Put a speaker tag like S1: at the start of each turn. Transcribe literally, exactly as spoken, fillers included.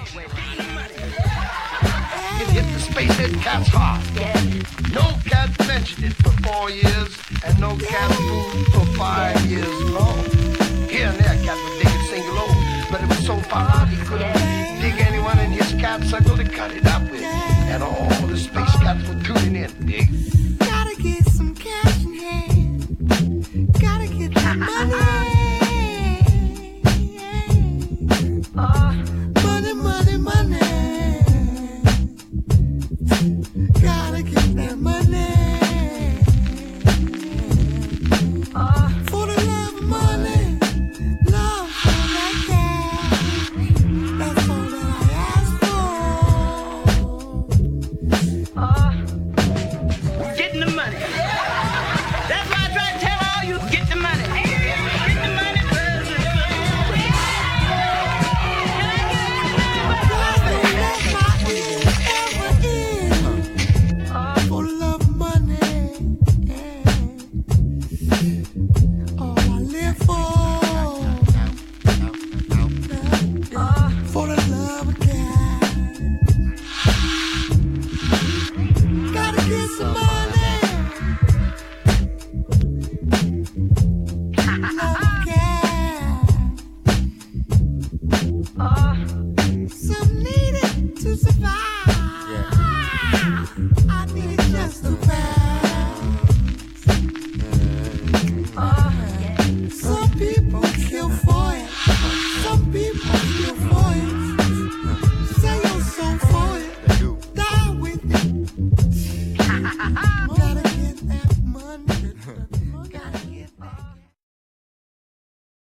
S1: It hit the spacehead cats hard. No cat mentioned it for four years, and no cat moved for five years long. Here and there, cat would dig it single over, but it was so far out he couldn't dig anyone in his cat circle to cut it up with. And all the space cats were tuning in. Dig